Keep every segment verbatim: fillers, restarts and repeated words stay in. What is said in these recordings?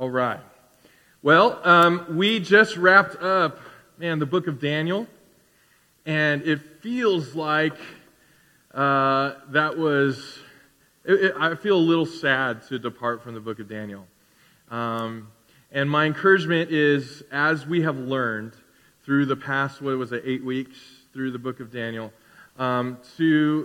All right. Well, um, we just wrapped up, man, the book of Daniel, and it feels like uh, that was, it, it, I feel a little sad to depart from the book of Daniel. Um, and my encouragement is, as we have learned through the past, what was it, eight weeks through the book of Daniel, um, to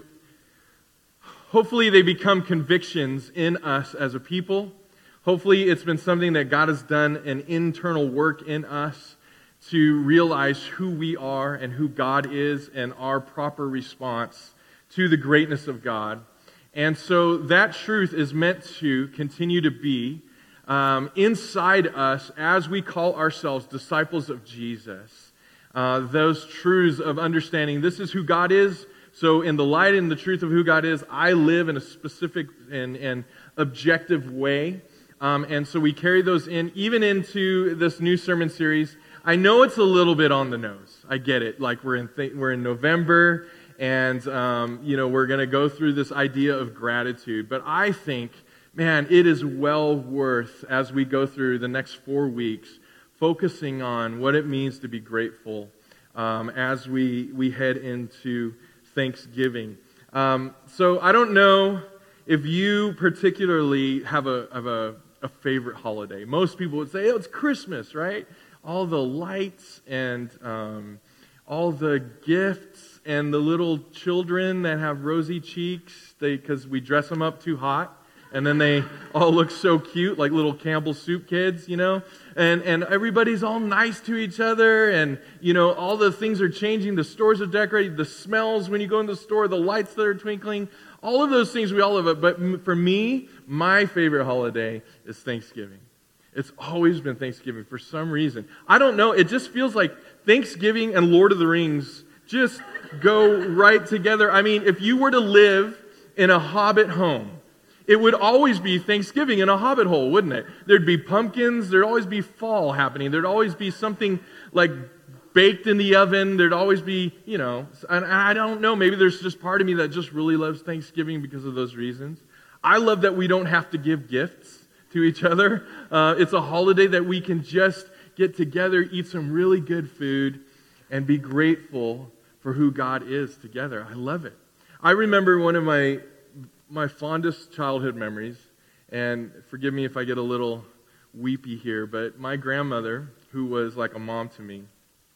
hopefully they become convictions in us as a people. Hopefully it's been something that God has done an internal work in us to realize who we are and who God is and our proper response to the greatness of God. And so that truth is meant to continue to be um, inside us as we call ourselves disciples of Jesus. Uh, those truths of understanding this is who God is. So in the light and the truth of who God is, I live in a specific and, and objective way. Um, and so we carry those in, even into this new sermon series. I know it's a little bit on the nose. I get it. Like we're in th- we're in November, and um, you know we're going to go through this idea of gratitude. But I think, man, it is well worth, as we go through the next four weeks, focusing on what it means to be grateful um, as we we head into Thanksgiving. Um, so I don't know if you particularly have a have a a favorite holiday. Most people would say, oh, it's Christmas, right? All the lights and um, all the gifts and the little children that have rosy cheeks because we dress them up too hot. And then they all look so cute, like little Campbell Soup kids, you know? And and everybody's all nice to each other, and, you know, all the things are changing. The stores are decorated, the smells when you go in the store, the lights that are twinkling, all of those things we all love it. But for me, my favorite holiday is Thanksgiving. It's always been Thanksgiving for some reason. I don't know, it just feels like Thanksgiving and Lord of the Rings just go right together. I mean, if you were to live in a hobbit home, it would always be Thanksgiving in a hobbit hole, wouldn't it? There'd be pumpkins. There'd always be fall happening. There'd always be something like baked in the oven. There'd always be, you know, and I don't know, maybe there's just part of me that just really loves Thanksgiving because of those reasons. I love that we don't have to give gifts to each other. Uh, it's a holiday that we can just get together, eat some really good food, and be grateful for who God is together. I love it. I remember one of my my fondest childhood memories, and forgive me if I get a little weepy here, but my grandmother, who was like a mom to me,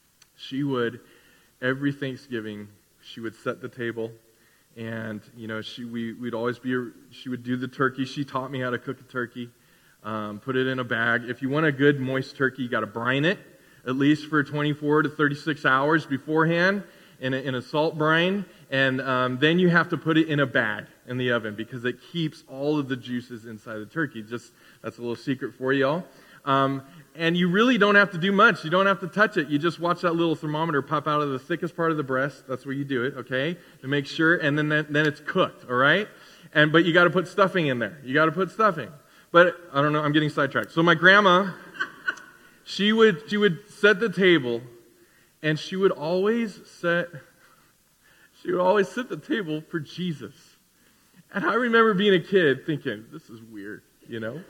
she would, every Thanksgiving, she would set the table, and, you know, she we, we'd always be, she would do the turkey. She taught me how to cook a turkey, um, put it in a bag. If you want a good moist turkey, you got to brine it, at least for twenty-four to thirty-six hours beforehand, in a, in a salt brine, and um, then you have to put it in a bag in the oven because it keeps all of the juices inside the turkey. Just that's a little secret for y'all. Um, and you really don't have to do much. You don't have to touch it. You just watch that little thermometer pop out of the thickest part of the breast. That's where you do it, okay, to make sure. And then then, then it's cooked, all right. And but you got to put stuffing in there. You got to put stuffing. But I don't know. I'm getting sidetracked. So my grandma, she would she would set the table. And she would always set, she would always set the table for Jesus. And I remember being a kid thinking, this is weird, you know?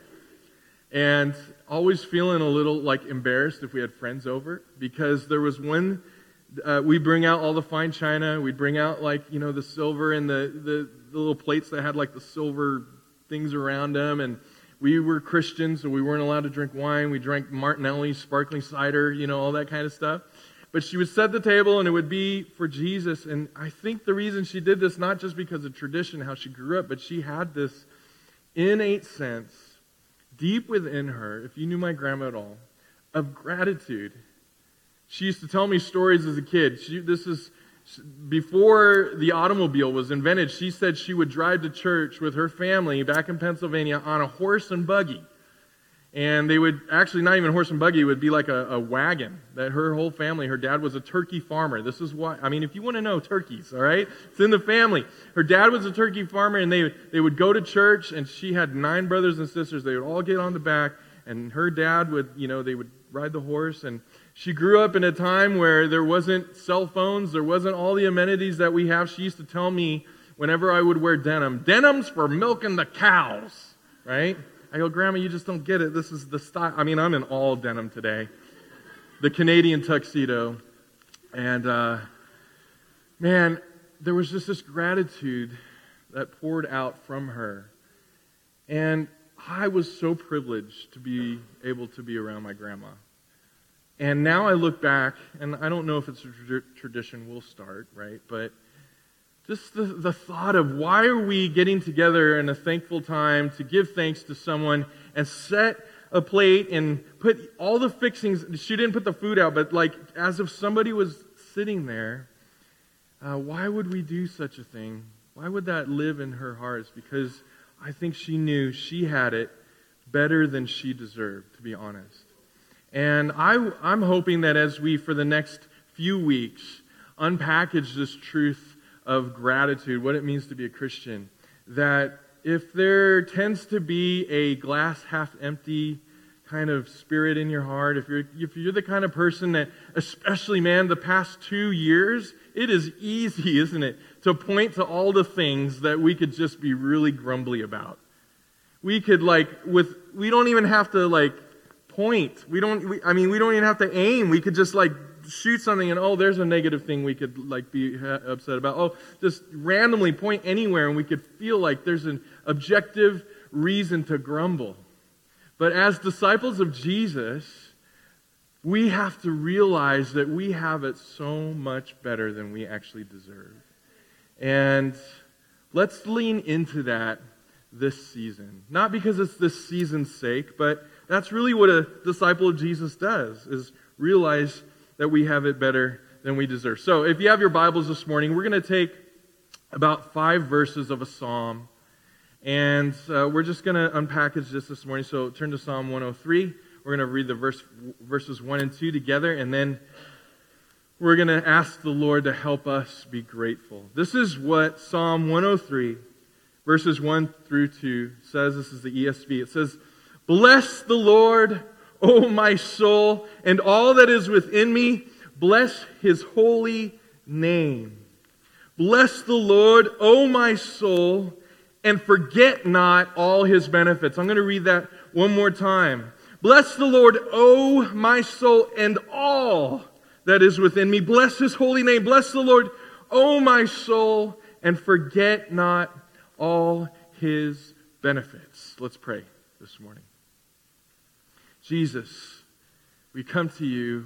And always feeling a little like embarrassed if we had friends over. Because there was one, uh, we bring out all the fine china. We'd bring out like, you know, the silver and the, the, the little plates that had like the silver things around them. And we were Christians, so we weren't allowed to drink wine. We drank Martinelli, sparkling cider, you know, all that kind of stuff. But she would set the table, and it would be for Jesus. And I think the reason she did this, not just because of tradition, how she grew up, but she had this innate sense, deep within her, if you knew my grandma at all, of gratitude. She used to tell me stories as a kid. She, this is before the automobile was invented. She said she would drive to church with her family back in Pennsylvania on a horse and buggy. And they would, actually not even horse and buggy, it would be like a, a wagon that her whole family, her dad was a turkey farmer. This is why, I mean, if you want to know turkeys, all right, it's in the family. Her dad was a turkey farmer, and they, they would go to church, and she had nine brothers and sisters. They would all get on the back, and her dad would, you know, they would ride the horse. And she grew up in a time where there wasn't cell phones, there wasn't all the amenities that we have. She used to tell me whenever I would wear denim, denim's for milking the cows, right? I go, Grandma, you just don't get it. This is the style. I mean, I'm in all denim today. The Canadian tuxedo. And, uh, man, there was just this gratitude that poured out from her. And I was so privileged to be able to be around my grandma. And now I look back, and I don't know if it's a tra- tradition we'll start, right? But just the, the thought of why are we getting together in a thankful time to give thanks to someone and set a plate and put all the fixings. She didn't put the food out, but like as if somebody was sitting there. Uh, why would we do such a thing? Why would that live in her heart? It's because I think she knew she had it better than she deserved, to be honest. And I, I'm hoping that as we, for the next few weeks, unpackage this truth of gratitude, what it means to be a Christian, that if there tends to be a glass half empty kind of spirit in your heart, if you're if you're the kind of person that, especially, man, the past two years, it is easy, isn't it, to point to all the things that we could just be really grumbly about. We could, like, with, we don't even have to, like, point. We don't, we, I mean, we don't even have to aim. We could just, like, shoot something and, oh, there's a negative thing we could, like, be upset about. Oh, just randomly point anywhere and we could feel like there's an objective reason to grumble. But as disciples of Jesus, we have to realize that we have it so much better than we actually deserve. And let's lean into that this season. Not because it's this season's sake, but that's really what a disciple of Jesus does, is realize that we have it better than we deserve. So if you have your Bibles this morning, we're going to take about five verses of a psalm. And uh, we're just going to unpackage this this morning. So turn to Psalm one oh three. We're going to read the verse, verses one and two together. And then we're going to ask the Lord to help us be grateful. This is what Psalm one oh three, verses one through two says. This is the E S V. It says, "Bless the Lord, O my soul, and all that is within me. Bless His holy name. Bless the Lord, O my soul, and forget not all His benefits." I'm going to read that one more time. "Bless the Lord, O my soul, and all that is within me. Bless His holy name. Bless the Lord, O my soul, and forget not all His benefits." Let's pray this morning. Jesus, we come to you,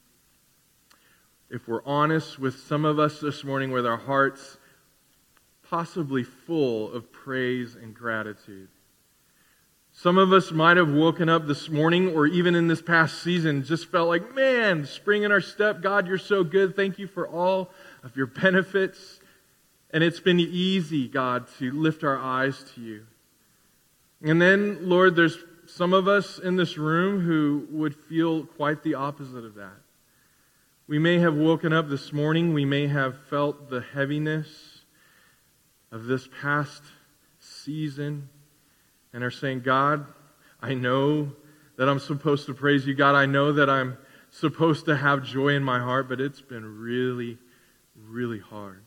if we're honest with some of us this morning, with our hearts possibly full of praise and gratitude. Some of us might have woken up this morning or even in this past season just felt like, man, spring in our step. God, you're so good. Thank you for all of your benefits. And it's been easy, God, to lift our eyes to you. And then, Lord, there's some of us in this room who would feel quite the opposite of that. We may have woken up this morning. We may have felt the heaviness of this past season and are saying, God, I know that I'm supposed to praise you. God, I know that I'm supposed to have joy in my heart, but it's been really, really hard.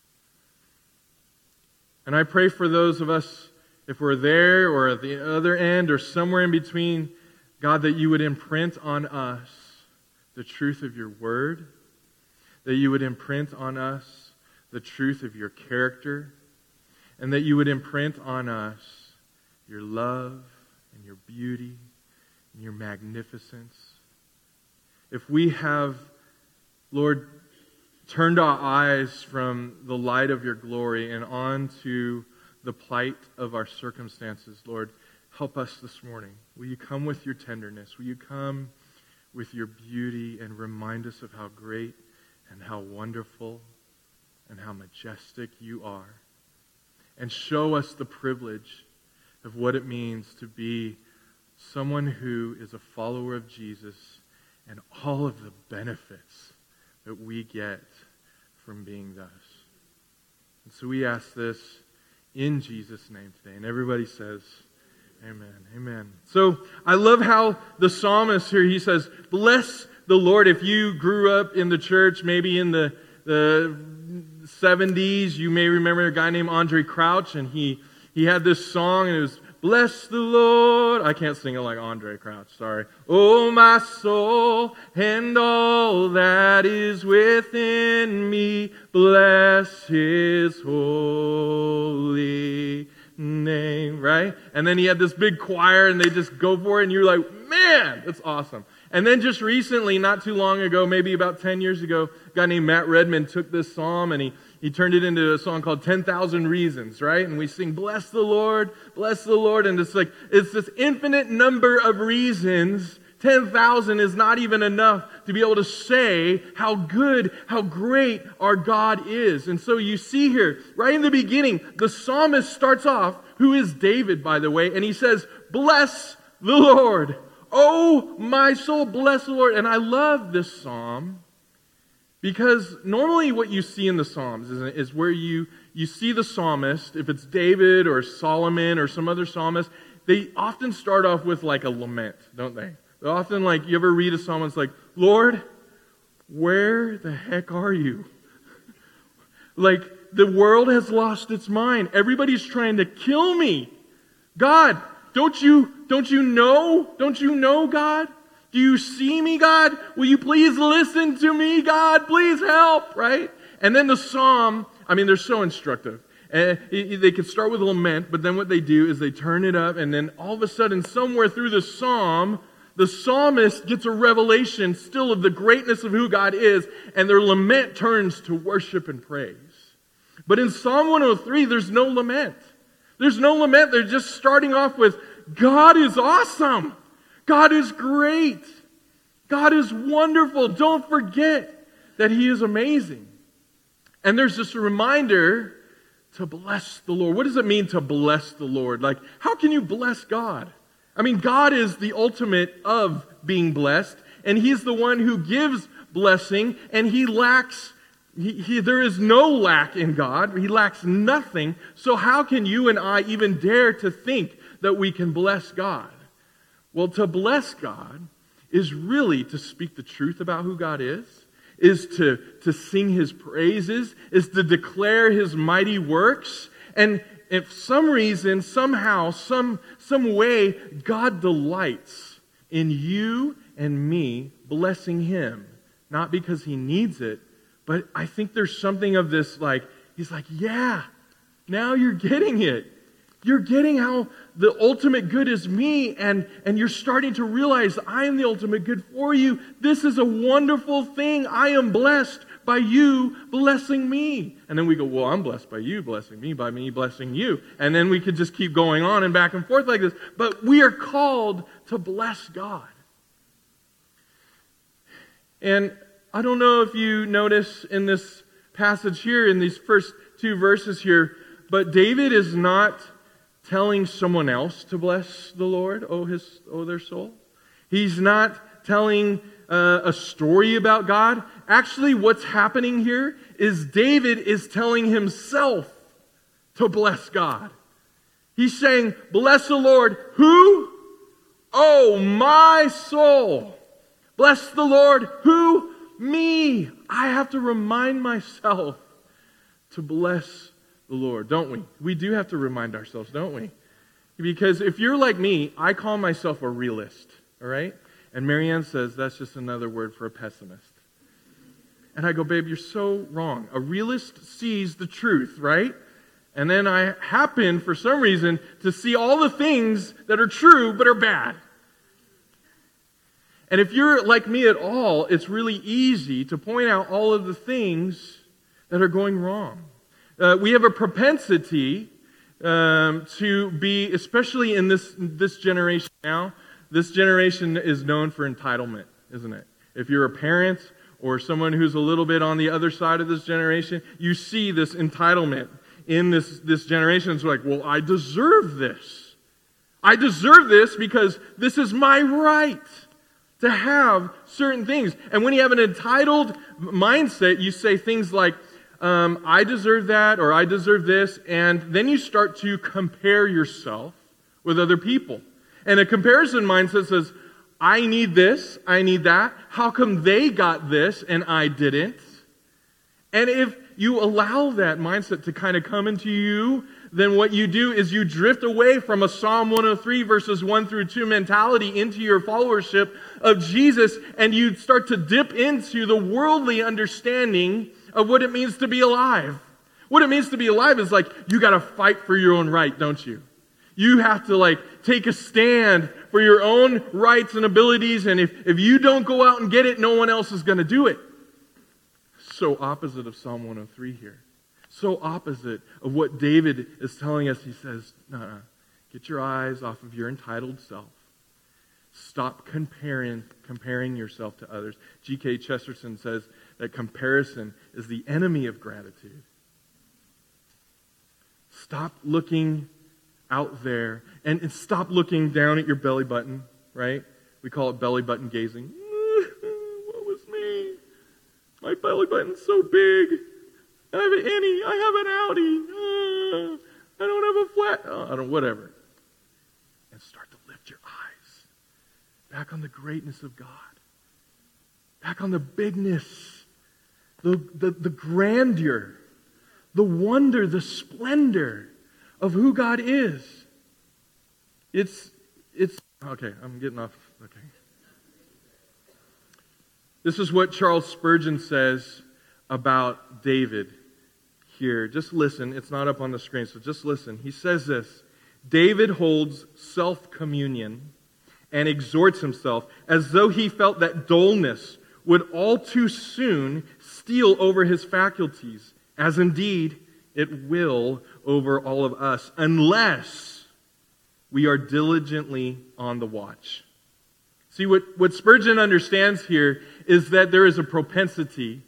And I pray for those of us, if we're there or at the other end or somewhere in between, God, that you would imprint on us the truth of your word, that you would imprint on us the truth of your character, and that you would imprint on us your love and your beauty and your magnificence. If we have, Lord, turned our eyes from the light of your glory and onto the plight of our circumstances, Lord, help us this morning. Will you come with your tenderness? Will you come with your beauty and remind us of how great and how wonderful and how majestic you are? And show us the privilege of what it means to be someone who is a follower of Jesus and all of the benefits that we get from being thus. And so we ask this in Jesus' name today. And everybody says, amen, amen. So I love how the psalmist here, he says, bless the Lord. If you grew up in the church, maybe in the, the seventies, you may remember a guy named Andre Crouch, and he, he had this song, and it was, Bless the Lord. I can't sing it like Andre Crouch, sorry. Oh, my soul, and all that is within me, bless His holy name, right? And then he had this big choir, and they just go for it, and you're like, man, that's awesome. And then just recently, not too long ago, maybe about ten years ago, a guy named Matt Redman took this psalm, and he He turned it into a song called ten thousand Reasons, right? And we sing, bless the Lord, bless the Lord. And it's like, it's this infinite number of reasons. ten thousand is not even enough to be able to say how good, how great our God is. And so you see here, right in the beginning, the psalmist starts off, who is David, by the way, and he says, bless the Lord. Oh, my soul, bless the Lord. And I love this psalm, because normally what you see in the Psalms is, is where you, you see the psalmist, if it's David or Solomon or some other psalmist, they often start off with like a lament, don't they? They're often like, you ever read a psalm, it's like, Lord, where the heck are you? Like, the world has lost its mind. Everybody's trying to kill me. God, don't you, don't you know? Don't you know, God? Do you see me, God? Will you please listen to me, God? Please help, right? And then the psalm, I mean, they're so instructive. And they could start with a lament, but then what they do is they turn it up, and then all of a sudden, somewhere through the psalm, the psalmist gets a revelation still of the greatness of who God is, and their lament turns to worship and praise. But in Psalm one oh three, there's no lament. There's no lament. They're just starting off with, God is awesome. God is great. God is wonderful. Don't forget that He is amazing. And there's just a reminder to bless the Lord. What does it mean to bless the Lord? Like, how can you bless God? I mean, God is the ultimate of being blessed, and He's the one who gives blessing, and He lacks, he, he, there is no lack in God. He lacks nothing. So how can you and I even dare to think that we can bless God? Well, to bless God is really to speak the truth about who God is, is to, to sing His praises, is to declare His mighty works. And if some reason, somehow, some, some way, God delights in you and me blessing Him. Not because He needs it, but I think there's something of this like, He's like, yeah, now you're getting it. You're getting how the ultimate good is me, and, and you're starting to realize I am the ultimate good for you. This is a wonderful thing. I am blessed by you blessing me. And then we go, well, I'm blessed by you blessing me, by me blessing you. And then we could just keep going on and back and forth like this. But we are called to bless God. And I don't know if you notice in this passage here, in these first two verses here, but David is not telling someone else to bless the Lord, oh his, oh their soul. He's not telling uh, a story about God. Actually, what's happening here is David is telling himself to bless God. He's saying, bless the Lord. Who? Oh, my soul. Bless the Lord. Who? Me. I have to remind myself to bless the Lord, don't we? We do have to remind ourselves, don't we? Because if you're like me, I call myself a realist, all right? And Marianne says that's just another word for a pessimist. And I go, babe, you're so wrong. A realist sees the truth, right? And then I happen, for some reason, to see all the things that are true but are bad. And if you're like me at all, it's really easy to point out all of the things that are going wrong. Uh, we have a propensity um, to be, especially in this this generation now, this generation is known for entitlement, isn't it? If you're a parent or someone who's a little bit on the other side of this generation, you see this entitlement in this, this generation. It's like, well, I deserve this. I deserve this because this is my right to have certain things. And when you have an entitled mindset, you say things like, Um, I deserve that, or I deserve this, and then you start to compare yourself with other people. And a comparison mindset says, I need this, I need that. How come they got this and I didn't? And if you allow that mindset to kind of come into you, then what you do is you drift away from a Psalm one oh three verses one through two mentality into your followership of Jesus, and you start to dip into the worldly understanding of what it means to be alive. What it means to be alive is like, you got to fight for your own right, don't you? You have to like take a stand for your own rights and abilities, and if, if you don't go out and get it, no one else is going to do it. So opposite of Psalm one oh three here. So opposite of what David is telling us. He says, no, get your eyes off of your entitled self. Stop comparing, comparing yourself to others. G K Chesterton says that comparison is the enemy of gratitude. Stop looking out there and, and stop looking down at your belly button, right? We call it belly button gazing. What was me? My belly button's so big. I have an innie. I have an outie. Uh, I don't have a flat. Oh, I don't, whatever. And start to lift your eyes back on the greatness of God. Back on the bigness, the, the, the grandeur, the wonder, the splendor of who God is. It's, it's, okay, I'm getting off, okay. This is what Charles Spurgeon says about David here. Just listen. It's not up on the screen, so just listen. He says this: David holds self-communion and exhorts himself as though he felt that dullness would all too soon steal over his faculties, as indeed it will over all of us, unless we are diligently on the watch. See, what, what Spurgeon understands here is that there is a propensity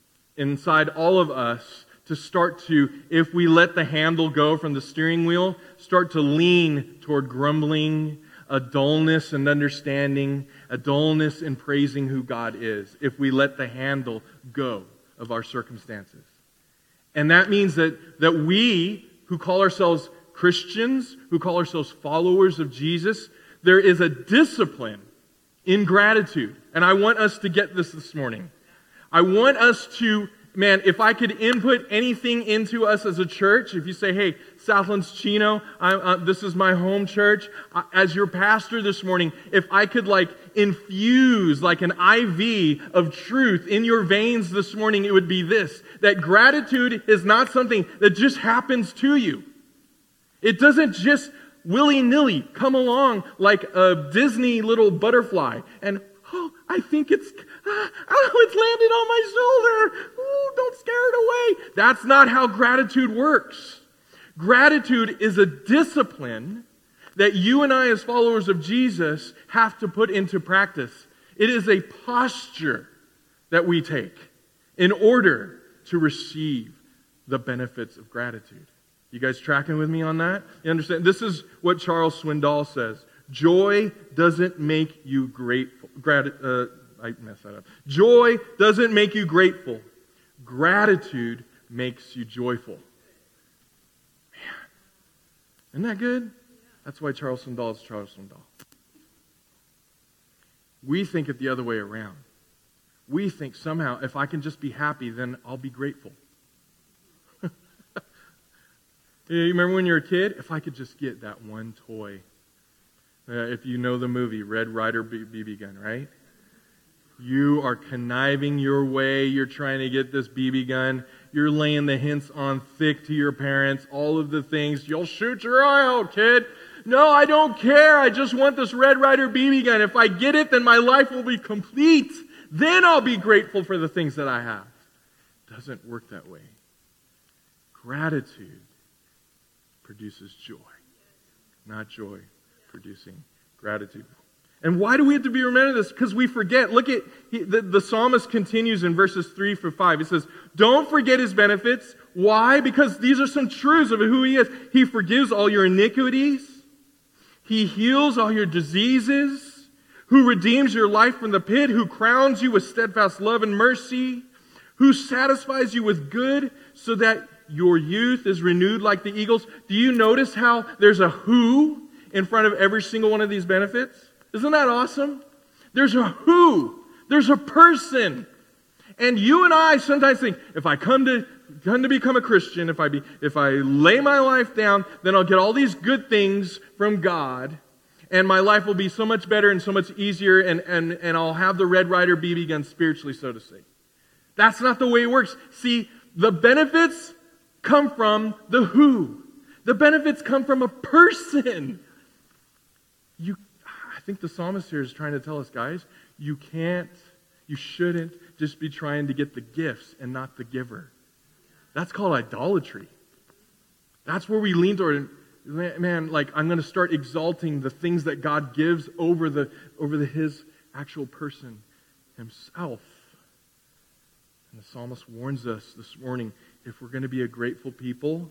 inside all of us to start to, if we let the handle go from the steering wheel, start to lean toward grumbling, a dullness in understanding, a dullness in praising who God is, if we let the handle go of our circumstances. And that means that, that we, who call ourselves Christians, who call ourselves followers of Jesus, there is a discipline in gratitude. And I want us to get this this morning. I want us to, man, if I could input anything into us as a church, if you say, hey, Southlands Chino, I, uh, this is my home church, uh, as your pastor this morning, if I could like infuse like an I V of truth in your veins this morning, it would be this, that gratitude is not something that just happens to you. It doesn't just willy-nilly come along like a Disney little butterfly and, oh, I think it's, ah, oh, it's landed on my shoulder. Ooh, don't scare it away. That's not how gratitude works. Gratitude is a discipline that you and I as followers of Jesus have to put into practice. It is a posture that we take in order to receive the benefits of gratitude. You guys tracking with me on that? You understand? This is what Charles Swindoll says. Joy doesn't make you grateful. Grat- uh, I messed that up. Joy doesn't make you grateful. Gratitude makes you joyful. Man, isn't that good? That's why Charles Swindoll is Charles Swindoll. We think it the other way around. We think somehow if I can just be happy, then I'll be grateful. You remember when you were a kid? If I could just get that one toy. Uh, if you know the movie, Red Ryder B B gun, right? You are conniving your way. You're trying to get this B B gun. You're laying the hints on thick to your parents. All of the things. You'll shoot your eye out, kid. No, I don't care. I just want this Red Ryder B B gun. If I get it, then my life will be complete. Then I'll be grateful for the things that I have. It doesn't work that way. Gratitude produces joy, not joy producing gratitude. And why do we have to be reminded of this? Because we forget. Look at, he, the, the psalmist continues in verses three through five. He says, don't forget his benefits. Why? Because these are some truths of who he is. He forgives all your iniquities. He heals all your diseases. Who redeems your life from the pit. Who crowns you with steadfast love and mercy. Who satisfies you with good so that your youth is renewed like the eagles. Do you notice how there's a who in front of every single one of these benefits? Isn't that awesome? There's a who. There's a person. And you and I sometimes think, if I come to come to become a Christian, if I be, if I lay my life down, then I'll get all these good things from God, and my life will be so much better and so much easier, and, and, and I'll have the Red Ryder B B gun spiritually, so to say. That's not the way it works. See, the benefits come from the who. The benefits come from a person. You, I think the psalmist here is trying to tell us, guys, you can't, you shouldn't just be trying to get the gifts and not the giver. That's called idolatry. That's where we lean toward, man, like I'm going to start exalting the things that God gives over the over the His actual person, Himself. And the psalmist warns us this morning, if we're going to be a grateful people,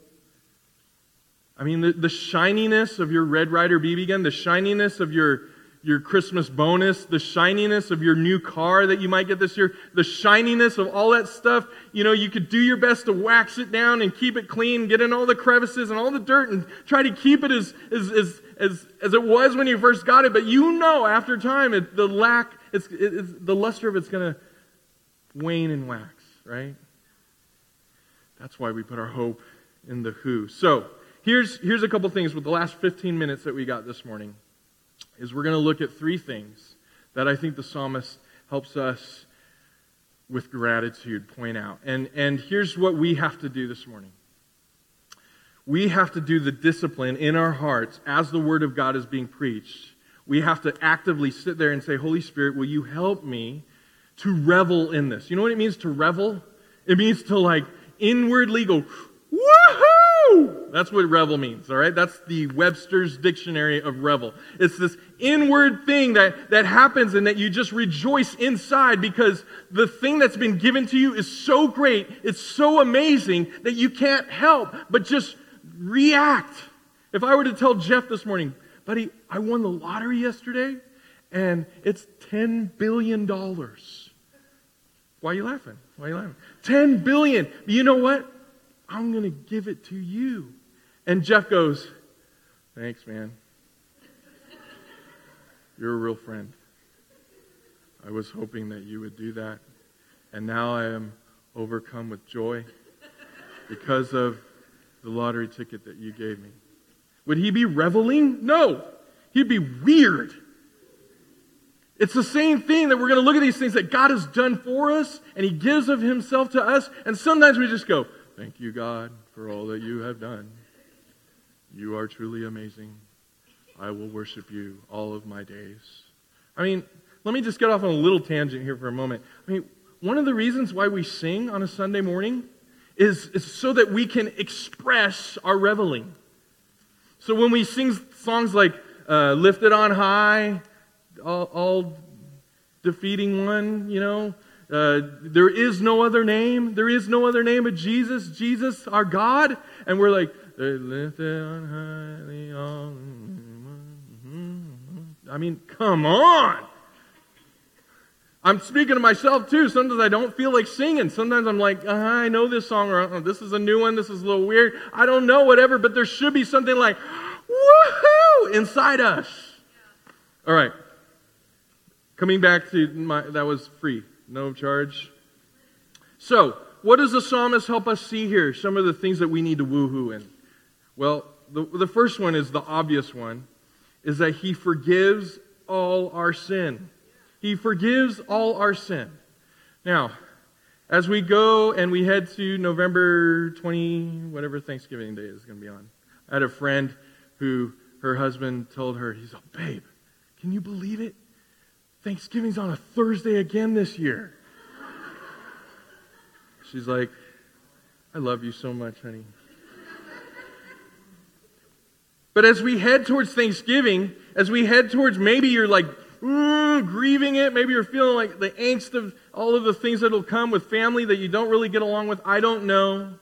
I mean, the, the shininess of your Red Ryder B B gun, the shininess of your, your Christmas bonus, the shininess of your new car that you might get this year, the shininess of all that stuff, you know, you could do your best to wax it down and keep it clean, get in all the crevices and all the dirt and try to keep it as, as, as, as, as it was when you first got it. But you know, after time, it, the lack, it's, it, it's, the luster of it's going to wane and wax, right? That's why we put our hope in the who. So, Here's, here's a couple things with the last fifteen minutes that we got this morning, is we're going to look at three things that I think the psalmist helps us with gratitude point out. And, and here's what we have to do this morning. We have to do the discipline in our hearts as the Word of God is being preached. We have to actively sit there and say, Holy Spirit, will you help me to revel in this? You know what it means to revel? It means to like inwardly go, woohoo! That's what revel means, all right? That's the Webster's Dictionary of revel. It's this inward thing that, that happens and that you just rejoice inside because the thing that's been given to you is so great, it's so amazing that you can't help but just react. If I were to tell Jeff this morning, buddy, I won the lottery yesterday and it's ten billion dollars. Why are you laughing? Why are you laughing? ten billion dollars. But you know what? I'm going to give it to you. And Jeff goes, thanks, man. You're a real friend. I was hoping that you would do that. And now I am overcome with joy because of the lottery ticket that you gave me. Would he be reveling? No. He'd be weird. It's the same thing that we're going to look at these things that God has done for us, and He gives of Himself to us, and sometimes we just go, thank you, God, for all that you have done. You are truly amazing. I will worship you all of my days. I mean, let me just get off on a little tangent here for a moment. I mean, one of the reasons why we sing on a Sunday morning is, is so that we can express our reveling. So when we sing songs like uh, Lifted on High, all, all defeating one, you know, uh, there is no other name, there is no other name but Jesus, Jesus our God, and we're like, they're lifted on high, the all... I mean, come on! I'm speaking to myself too. Sometimes I don't feel like singing. Sometimes I'm like, uh, I know this song, or oh, this is a new one, this is a little weird. I don't know, whatever, but there should be something like, woohoo, inside us. All right. Coming back to my, that was free, no charge. So, what does the psalmist help us see here? Some of the things that we need to woohoo in. Well, the, the first one is the obvious one, is that He forgives all our sin. He forgives all our sin. Now, as we go and we head to November twentieth, whatever Thanksgiving Day is going to be on, I had a friend who her husband told her, he's like, babe, can you believe it? Thanksgiving's on a Thursday again this year. She's like, I love you so much, honey. But as we head towards Thanksgiving, as we head towards maybe you're like, mm, grieving it, maybe you're feeling like the angst of all of the things that will come with family that you don't really get along with, I don't know.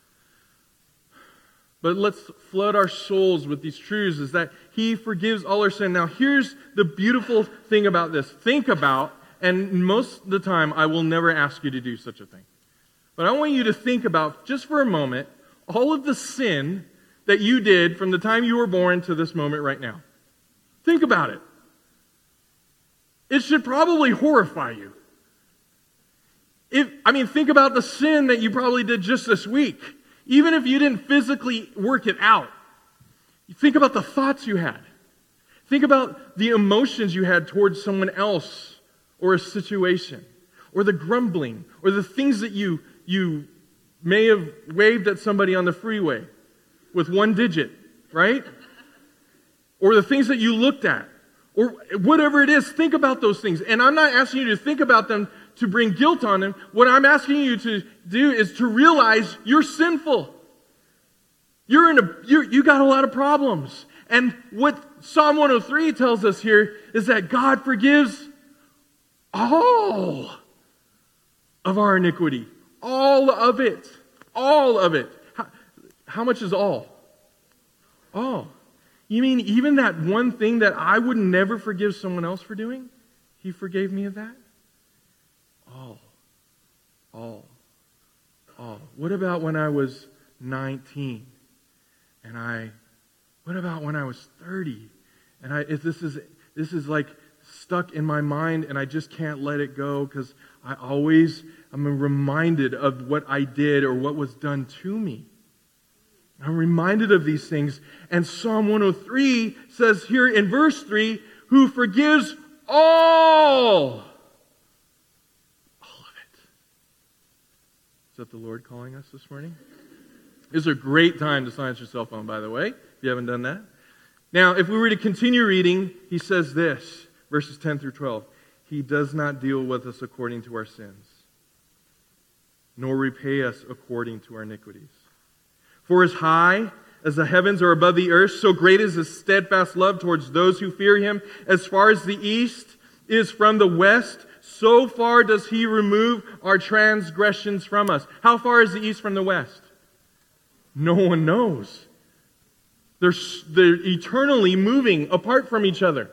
But let's flood our souls with these truths, is that He forgives all our sin. Now here's the beautiful thing about this. Think about, and most of the time I will never ask you to do such a thing. But I want you to think about, just for a moment, all of the sin that you did from the time you were born to this moment right now. Think about it. It should probably horrify you. If, I mean, think about the sin that you probably did just this week. Even if you didn't physically work it out. Think about the thoughts you had. Think about the emotions you had towards someone else or a situation. Or the grumbling. Or the things that you, you may have waved at somebody on the freeway with one digit, right? Or the things that you looked at. Or whatever it is, think about those things. And I'm not asking you to think about them to bring guilt on them. What I'm asking you to do is to realize you're sinful. You're in a, you're, you got a lot of problems. And what Psalm one oh three tells us here is that God forgives all of our iniquity. All of it. All of it. How, how much is all? All. You mean even that one thing that I would never forgive someone else for doing? He forgave me of that? All. All. All. What about when I was nineteen? And I, what about when I was thirty? And I, if this is, this is like stuck in my mind and I just can't let it go because I always am reminded of what I did or what was done to me. I'm reminded of these things. And Psalm one oh three says here in verse three, who forgives all. All of it. Is that the Lord calling us this morning? This is a great time to silence your cell phone, by the way, if you haven't done that. Now, if we were to continue reading, he says this, verses ten through twelve. He does not deal with us according to our sins, nor repay us according to our iniquities. For as high as the heavens are above the earth, so great is His steadfast love towards those who fear Him. As far as the east is from the west, so far does He remove our transgressions from us. How far is the east from the west? No one knows. They're, they're eternally moving apart from each other.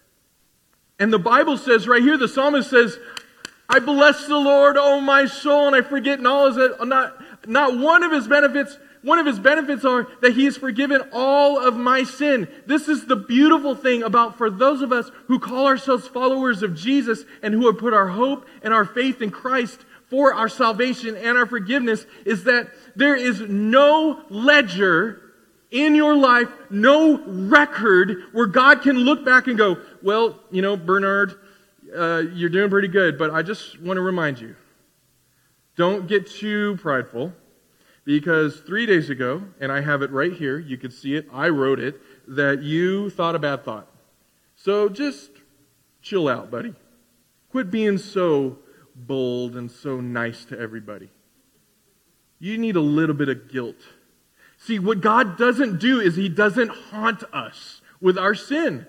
And the Bible says right here, the psalmist says, I bless the Lord, O my soul, and I forget all his, not, not one of His benefits. One of His benefits are that He has forgiven all of my sin. This is the beautiful thing about for those of us who call ourselves followers of Jesus and who have put our hope and our faith in Christ for our salvation and our forgiveness, is that there is no ledger in your life, no record where God can look back and go, well, you know, Bernard, uh, you're doing pretty good, but I just want to remind you, don't get too prideful. Because three days ago, and I have it right here, you can see it, I wrote it, that you thought a bad thought. So just chill out, buddy. Quit being so bold and so nice to everybody. You need a little bit of guilt. See, what God doesn't do is He doesn't haunt us with our sin.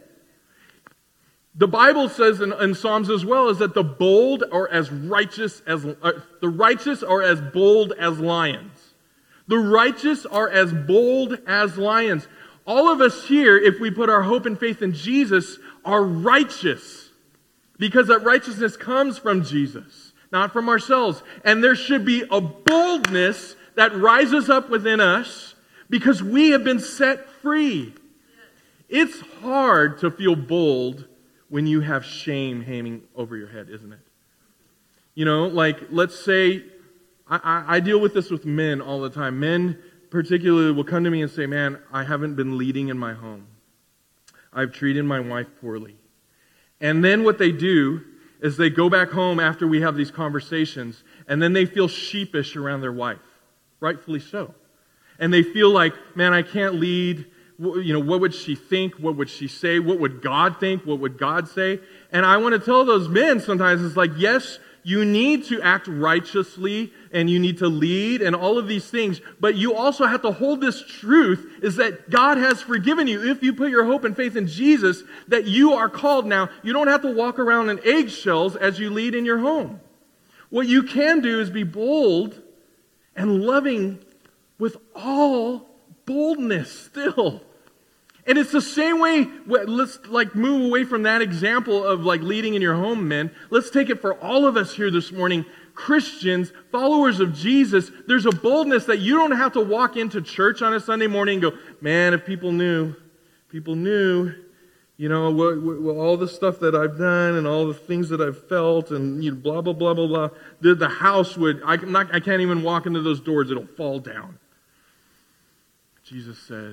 The Bible says in, in Psalms as well is that the bold are as righteous as uh, the righteous are as bold as lions. The righteous are as bold as lions. All of us here, if we put our hope and faith in Jesus, are righteous. Because that righteousness comes from Jesus, not from ourselves. And there should be a boldness that rises up within us because we have been set free. It's hard to feel bold when you have shame hanging over your head, isn't it? You know, like, let's say, I, I deal with this with men all the time. Men particularly will come to me and say, man, I haven't been leading in my home. I've treated my wife poorly. And then what they do is they go back home after we have these conversations, and then they feel sheepish around their wife. Rightfully so. And they feel like, man, I can't lead. You know, what would she think? What would she say? What would God think? What would God say? And I want to tell those men sometimes, it's like, yes, you need to act righteously and you need to lead and all of these things, but you also have to hold this truth is that God has forgiven you. If you put your hope and faith in Jesus, that you are called now. You don't have to walk around in eggshells as you lead in your home. What you can do is be bold and loving with all boldness still. And it's the same way, let's like move away from that example of like leading in your home, men. Let's take it for all of us here this morning. Christians, followers of Jesus, there's a boldness that you don't have to walk into church on a Sunday morning and go, man, if people knew, people knew You know, what, what, all the stuff that I've done and all the things that I've felt and you know, blah, blah, blah, blah, blah. The, the house would, I'm not, I can't even walk into those doors. It'll fall down. Jesus says,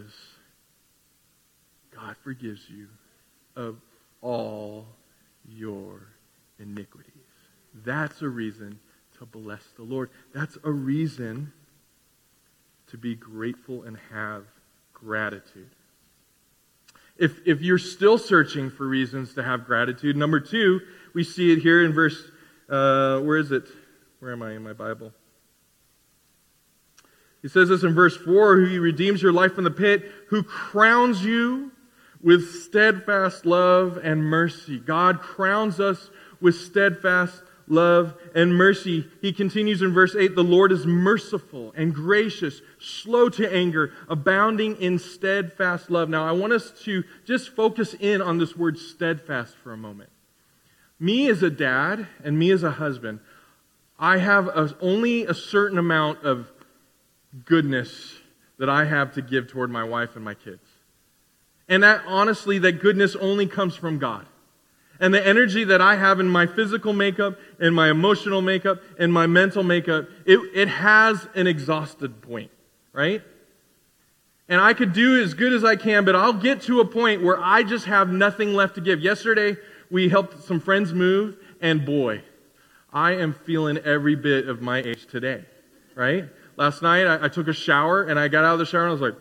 God forgives you of all your iniquities. That's a reason to bless the Lord. That's a reason to be grateful and have gratitude. If if you're still searching for reasons to have gratitude, number two, we see it here in verse, uh, where is it? Where am I in my Bible? He says this in verse four, He redeems your life from the pit, who crowns you with steadfast love and mercy. God crowns us with steadfast love and mercy. He continues in verse eight, the Lord is merciful and gracious, slow to anger, abounding in steadfast love. Now, I want us to just focus in on this word steadfast for a moment. Me as a dad and me as a husband, I have a, only a certain amount of goodness that I have to give toward my wife and my kids. And that, honestly, that goodness only comes from God. And the energy that I have in my physical makeup, and my emotional makeup, and my mental makeup, it, it has an exhausted point, right? And I could do as good as I can, but I'll get to a point where I just have nothing left to give. Yesterday, we helped some friends move, and boy, I am feeling every bit of my age today, right? Last night, I, I took a shower, and I got out of the shower, and I was like,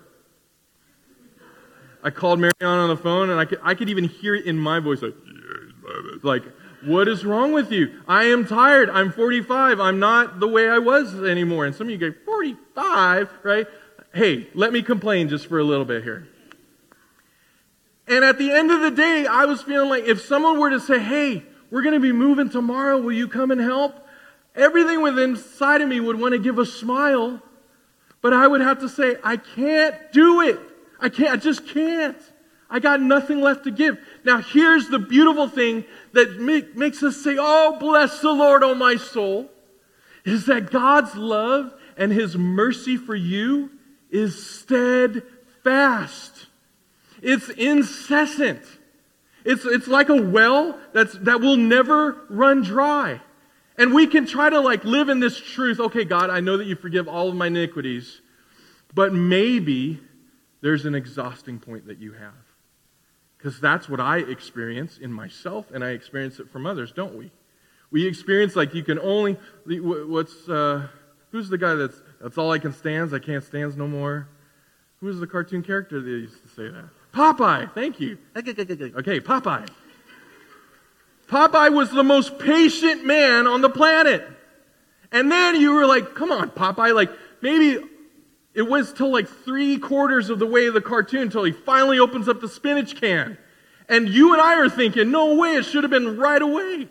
I called Marianne on the phone, and I could, I could even hear it in my voice, like, like, what is wrong with you? I am tired. I'm forty-five. I'm not the way I was anymore. And some of you go, forty-five, right? Hey, let me complain just for a little bit here. And at the end of the day, I was feeling like if someone were to say, hey, we're going to be moving tomorrow. Will you come and help? Everything within inside of me would want to give a smile. But I would have to say, I can't do it. I can't. I just can't. I got nothing left to give. Now, here's the beautiful thing that make, makes us say, oh, bless the Lord, oh my soul, is that God's love and His mercy for you is steadfast. It's incessant. It's, it's like a well that's, that will never run dry. And we can try to like live in this truth. Okay, God, I know that you forgive all of my iniquities, but maybe there's an exhausting point that you have. Because that's what I experience in myself, and I experience it from others, don't we? We experience like you can only, what's, uh, who's the guy that's, that's all I can stands, I can't stands no more? Who's the cartoon character that used to say that? Popeye, thank you. Okay, Popeye. Popeye was the most patient man on the planet. And then you were like, come on, Popeye, like maybe it was till like three quarters of the way of the cartoon until he finally opens up the spinach can. And you and I are thinking, no way, it should have been right away.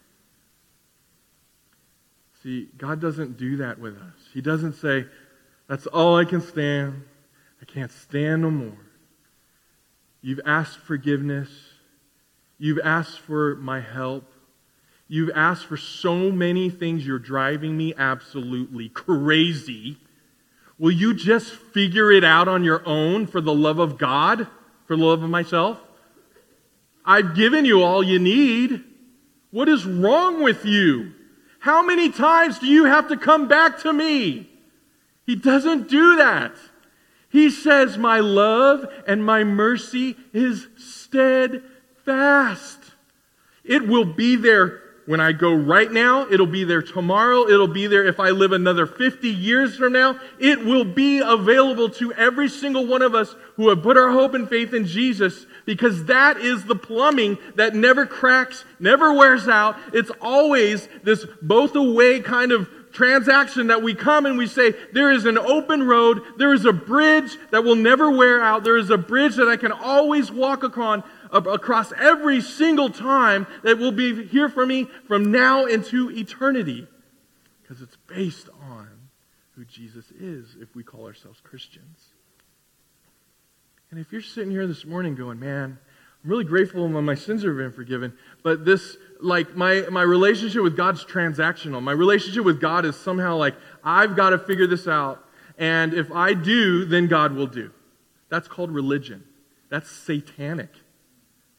See, God doesn't do that with us. He doesn't say, that's all I can stand. I can't stand no more. You've asked forgiveness. You've asked for my help. You've asked for so many things. You're driving me absolutely crazy. Will you just figure it out on your own for the love of God, for the love of myself? I've given you all you need. What is wrong with you? How many times do you have to come back to me? He doesn't do that. He says, my love and my mercy is steadfast. It will be there when I go right now. It'll be there tomorrow. It'll be there if I live another fifty years from now. It will be available to every single one of us who have put our hope and faith in Jesus, because that is the plumbing that never cracks, never wears out. It's always this both a way kind of transaction that we come and we say, there is an open road, there is a bridge that will never wear out, there is a bridge that I can always walk across, across every single time, that will be here for me from now into eternity. Because it's based on who Jesus is if we call ourselves Christians. And if you're sitting here this morning going, man, I'm really grateful when my sins have been forgiven, but this, like, my, my relationship with God's transactional. My relationship with God is somehow like, I've got to figure this out, and if I do, then God will do. That's called religion. That's satanic.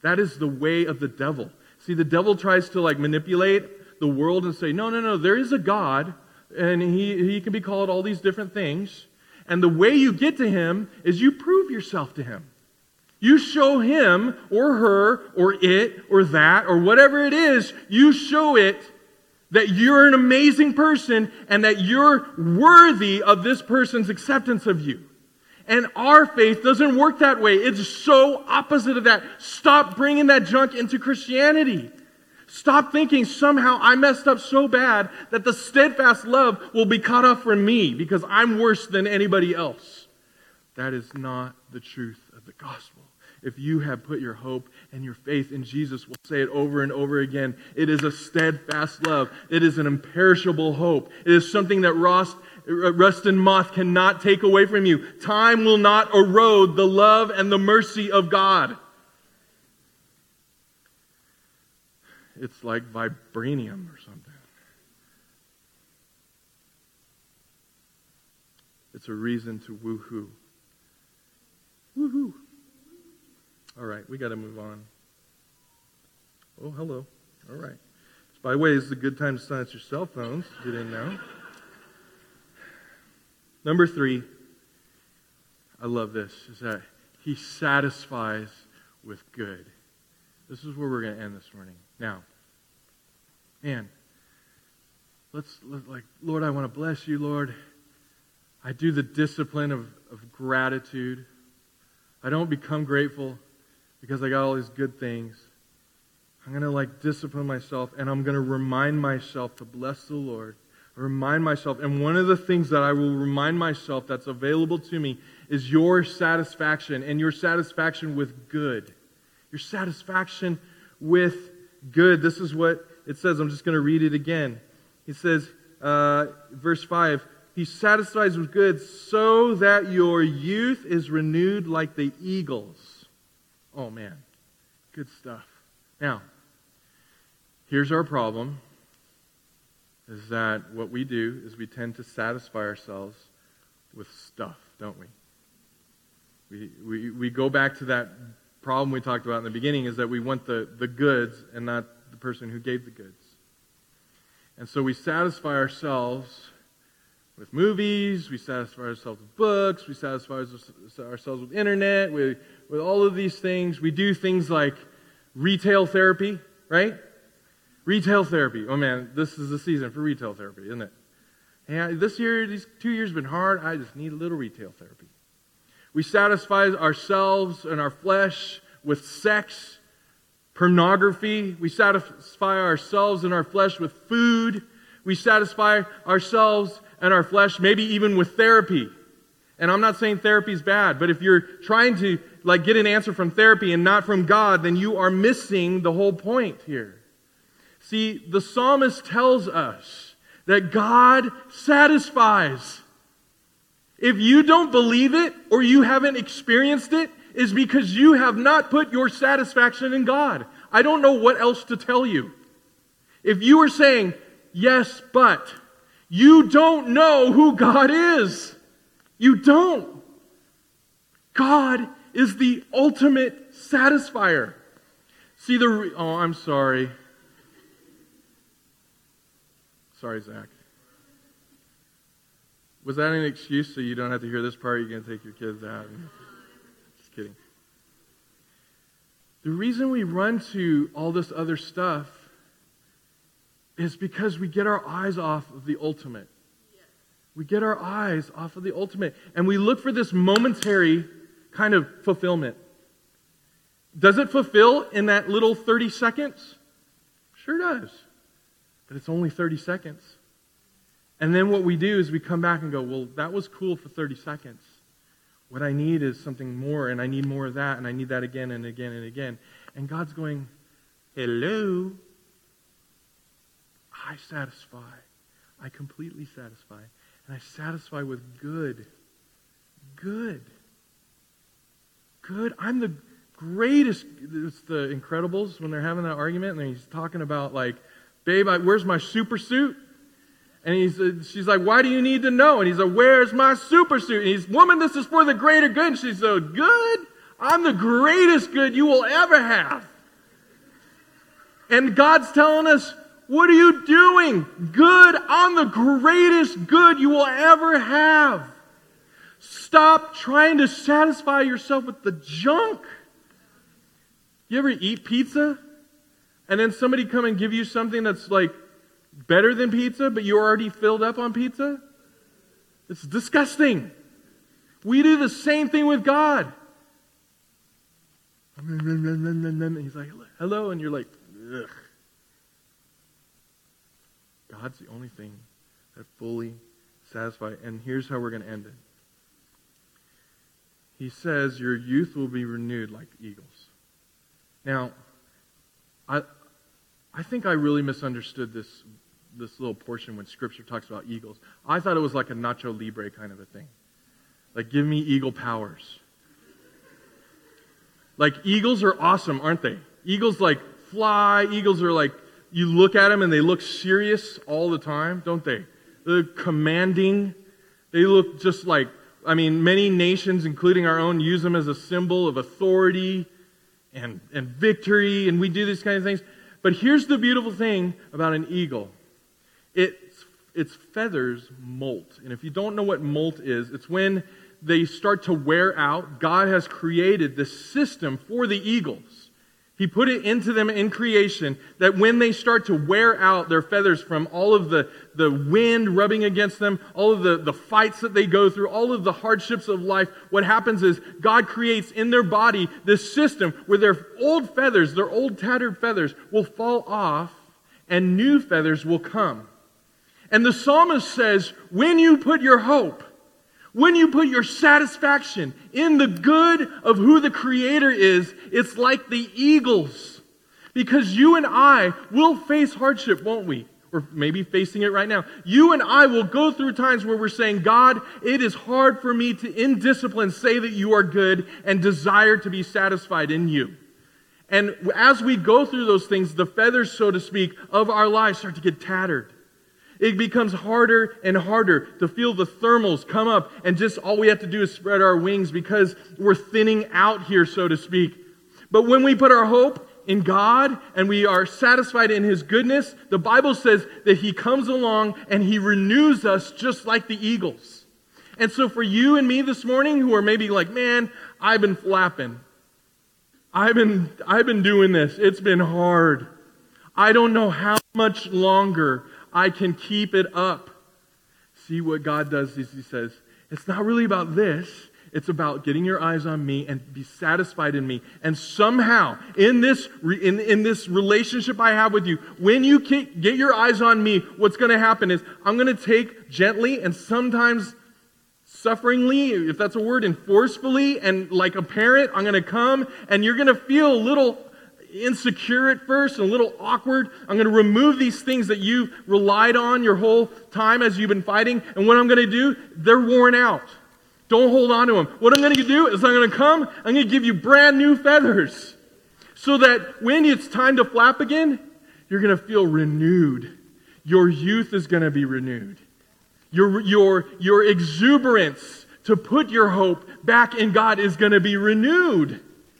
That is the way of the devil. See, the devil tries to like manipulate the world and say, no, no, no, there is a God, and he, he can be called all these different things. And the way you get to him is you prove yourself to him. You show him or her or it or that or whatever it is, you show it that you're an amazing person and that you're worthy of this person's acceptance of you. And our faith doesn't work that way. It's so opposite of that. Stop bringing that junk into Christianity. Stop thinking somehow I messed up so bad that the steadfast love will be cut off from me because I'm worse than anybody else. That is not the truth of the gospel. If you have put your hope and your faith in Jesus, we'll say it over and over again, it is a steadfast love. It is an imperishable hope. It is something that rust, rust and moth cannot take away from you. Time will not erode the love and the mercy of God. It's like vibranium or something. It's a reason to woohoo. Woohoo. All right, we got to move on. Oh, hello. All right. So by the way, this is a good time to silence your cell phones. Get in now. Number three, I love this, is that he satisfies with good. This is where we're going to end this morning. Now, man, let's, let, like, Lord, I want to bless you, Lord. I do the discipline of, of gratitude. I don't become grateful because I got all these good things. I'm going to like discipline myself, and I'm going to remind myself to bless the Lord. Remind myself, and one of the things that I will remind myself that's available to me is your satisfaction, and your satisfaction with good. Your satisfaction with good. This is what it says. I'm just going to read it again. It says, uh, verse five, he satisfies with good so that your youth is renewed like the eagles. Oh man, good stuff. Now, here's our problem, is that what we do is we tend to satisfy ourselves with stuff, don't we? We, we, we go back to that problem we talked about in the beginning, is that we want the, the goods and not the person who gave the goods. And so we satisfy ourselves with movies, we satisfy ourselves with books, we satisfy ourselves with internet, with, with all of these things. We do things like retail therapy, right? Retail therapy. Oh man, this is the season for retail therapy, isn't it? And this year, these two years have been hard. I just need a little retail therapy. We satisfy ourselves and our flesh with sex, pornography. We satisfy ourselves and our flesh with food. We satisfy ourselves and our flesh maybe even with therapy. And I'm not saying therapy is bad, but if you're trying to like get an answer from therapy and not from God, then you are missing the whole point here. See, the psalmist tells us that God satisfies. If you don't believe it or you haven't experienced it, is because you have not put your satisfaction in God. I don't know what else to tell you. If you are saying, yes, but, you don't know who God is. You don't. God is the ultimate satisfier. See the, re- oh, I'm sorry. Sorry, Zach. Was that an excuse so you don't have to hear this part? You're going to take your kids out? Just kidding. The reason we run to all this other stuff is because we get our eyes off of the ultimate. We get our eyes off of the ultimate. And we look for this momentary kind of fulfillment. Does it fulfill in that little thirty seconds? Sure does. But it's only thirty seconds. And then what we do is we come back and go, well, that was cool for thirty seconds. What I need is something more, and I need more of that, and I need that again and again and again. And God's going, hello, I satisfy. I completely satisfy. And I satisfy with good. Good. Good. I'm the greatest. It's the Incredibles when they're having that argument, and he's talking about like, babe, I, where's my super suit? And he's, uh, she's like, why do you need to know? And he's like, where's my super suit? And he's, woman, this is for the greater good. And she's so, good? I'm the greatest good you will ever have. And God's telling us, what are you doing? Good on the greatest good you will ever have. Stop trying to satisfy yourself with the junk. You ever eat pizza? And then somebody come and give you something that's like better than pizza, but you're already filled up on pizza? It's disgusting. We do the same thing with God. He's like, hello, and you're like, ugh. God's the only thing that fully satisfies. And here's how we're going to end it. He says, your youth will be renewed like eagles. Now, I I think I really misunderstood this, this little portion when Scripture talks about eagles. I thought it was like a Nacho Libre kind of a thing. Like, give me eagle powers. Like, eagles are awesome, aren't they? Eagles, like, fly. Eagles are like, you look at them and they look serious all the time, don't they? They're commanding. They look just like, I mean, many nations, including our own, use them as a symbol of authority and, and victory, and we do these kind of things. But here's the beautiful thing about an eagle. It's, its feathers molt. And if you don't know what molt is, it's when they start to wear out. God has created this system for the eagles. He put it into them in creation that when they start to wear out their feathers from all of the, the wind rubbing against them, all of the, the fights that they go through, all of the hardships of life, what happens is God creates in their body this system where their old feathers, their old tattered feathers will fall off and new feathers will come. And the psalmist says, when you put your hope, when you put your satisfaction in the good of who the Creator is, it's like the eagles. Because you and I will face hardship, won't we? Or maybe facing it right now. You and I will go through times where we're saying, God, it is hard for me to, in discipline, say that you are good and desire to be satisfied in you. And as we go through those things, the feathers, so to speak, of our lives start to get tattered. It becomes harder and harder to feel the thermals come up, and just all we have to do is spread our wings because we're thinning out here, so to speak. But when we put our hope in God and we are satisfied in His goodness, the Bible says that He comes along and He renews us just like the eagles. And so for you and me this morning who are maybe like, man, I've been flapping. I've been, I've been doing this. It's been hard. I don't know how much longer I can keep it up. See what God does is He says, it's not really about this. It's about getting your eyes on me and be satisfied in me. And somehow, in this, in, in this relationship I have with you, when you get your eyes on me, what's going to happen is I'm going to take gently and sometimes sufferingly, if that's a word, and forcefully, and like a parent, I'm going to come and you're going to feel a little insecure at first and a little awkward. I'm going to remove these things that you relied on your whole time as you've been fighting. And what I'm going to do, they're worn out. Don't hold on to them. What I'm going to do is I'm going to come, I'm going to give you brand new feathers. So that when it's time to flap again, you're going to feel renewed. Your youth is going to be renewed. Your, your, your exuberance to put your hope back in God is going to be renewed.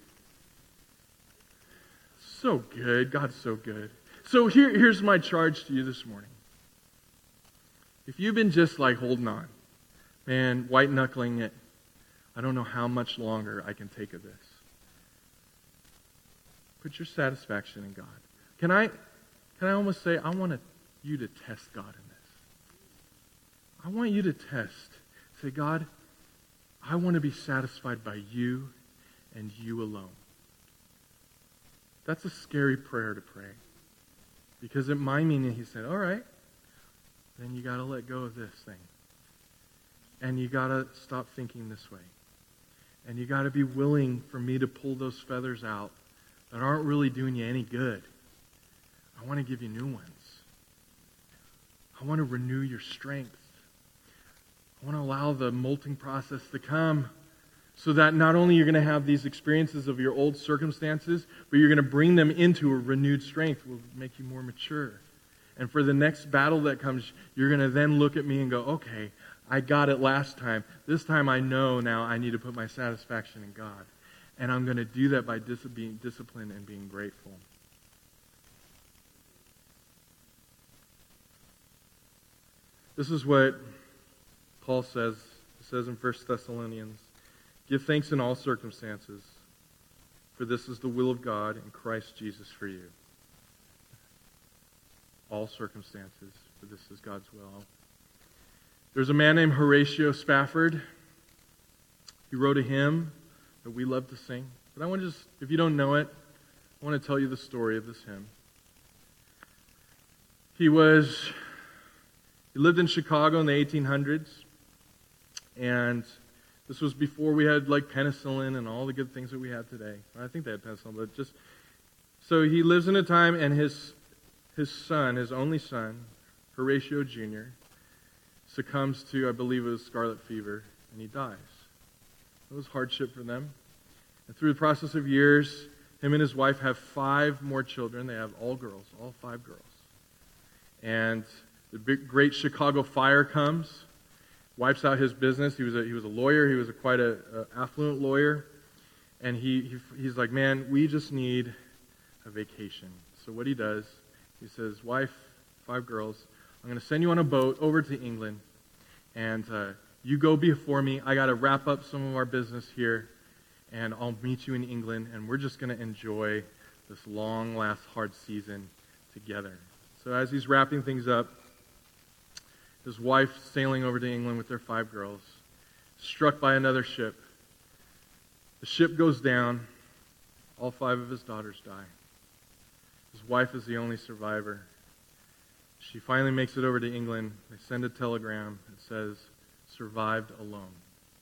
So good. God's so good. So here, here's my charge to you this morning. If you've been just like holding on, man, white-knuckling it, I don't know how much longer I can take of this. Put your satisfaction in God. Can I, can I almost say, I want you to test God in this. I want you to test. Say, God, I want to be satisfied by you and you alone. That's a scary prayer to pray. Because in my meaning, He said, all right, then you got to let go of this thing. And you got to stop thinking this way. And you got to be willing for me to pull those feathers out that aren't really doing you any good. I want to give you new ones. I want to renew your strength. I want to allow the molting process to come so that not only you're going to have these experiences of your old circumstances, but you're going to bring them into a renewed strength. Will make you more mature. And for the next battle that comes, you're going to then look at me and go, okay, I got it last time. This time I know now I need to put my satisfaction in God. And I'm going to do that by dis- being disciplined and being grateful. This is what Paul says. He says in First Thessalonians, give thanks in all circumstances, for this is the will of God in Christ Jesus for you. All circumstances, for this is God's will. There's a man named Horatio Spafford. He wrote a hymn that we love to sing. But I want to just, if you don't know it, I want to tell you the story of this hymn. He was, he lived in Chicago in the eighteen hundreds, and this was before we had like penicillin and all the good things that we have today. I think they had penicillin, but just, so he lives in a time, and his his son, his only son, Horatio Junior, succumbs to, I believe it was scarlet fever, and he dies. It was hardship for them. And through the process of years, him and his wife have five more children. They have all girls, all five girls. And the big, great Chicago fire comes, wipes out his business. He was a, he was a lawyer. He was a, quite a, a affluent lawyer. And he, he he's like, man, we just need a vacation. So what he does, he says, wife, five girls, I'm going to send you on a boat over to England, and uh, you go before me. I got to wrap up some of our business here, and I'll meet you in England, and we're just going to enjoy this long, last, hard season together. So as he's wrapping things up, his wife sailing over to England with their five girls, struck by another ship. The ship goes down. All five of his daughters die. His wife is the only survivor. She finally makes it over to England. They send a telegram that says, survived alone.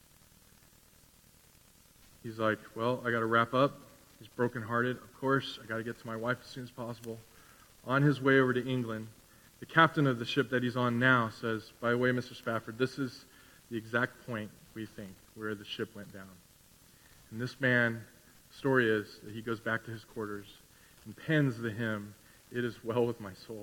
He's like, well, I got to wrap up. He's brokenhearted. Of course, I got to get to my wife as soon as possible. On his way over to England, the captain of the ship that he's on now says, by the way, Mister Spafford, this is the exact point, we think, where the ship went down. And this man, the story is that he goes back to his quarters and pens the hymn, It Is Well With My Soul.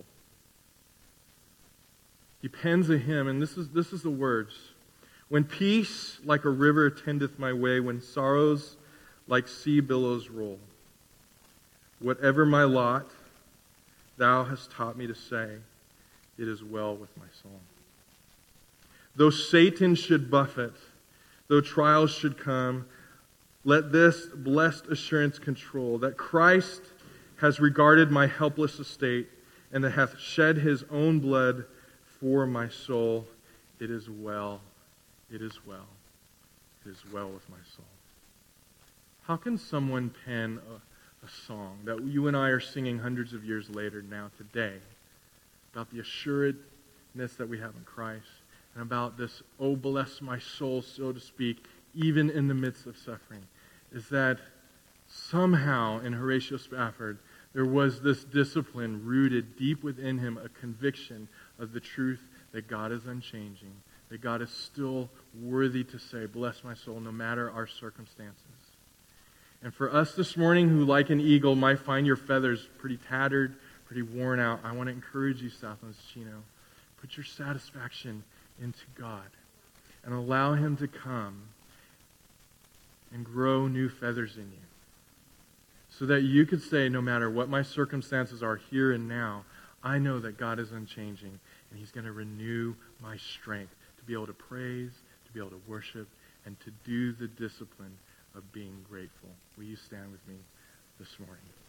He pens a hymn, and this is this is the words. When peace like a river tendeth my way, when sorrows like sea billows roll, whatever my lot, thou hast taught me to say, it is well with my soul. Though Satan should buffet, though trials should come, let this blessed assurance control, that Christ has regarded my helpless estate, and that hath shed his own blood for my soul. It is well, it is well, it is well with my soul. How can someone pen a, a song that you and I are singing hundreds of years later now today about the assuredness that we have in Christ, and about this, oh bless my soul, so to speak, even in the midst of suffering, is that somehow in Horatio Spafford there was this discipline rooted deep within him, a conviction of the truth that God is unchanging, that God is still worthy to say, bless my soul, no matter our circumstances. And for us this morning, who like an eagle might find your feathers pretty tattered, pretty worn out, I want to encourage you, Southland Chino, put your satisfaction into God and allow him to come and grow new feathers in you, so that you could say, no matter what my circumstances are here and now, I know that God is unchanging, and he's going to renew my strength to be able to praise, to be able to worship, and to do the discipline of being grateful. Will you stand with me this morning?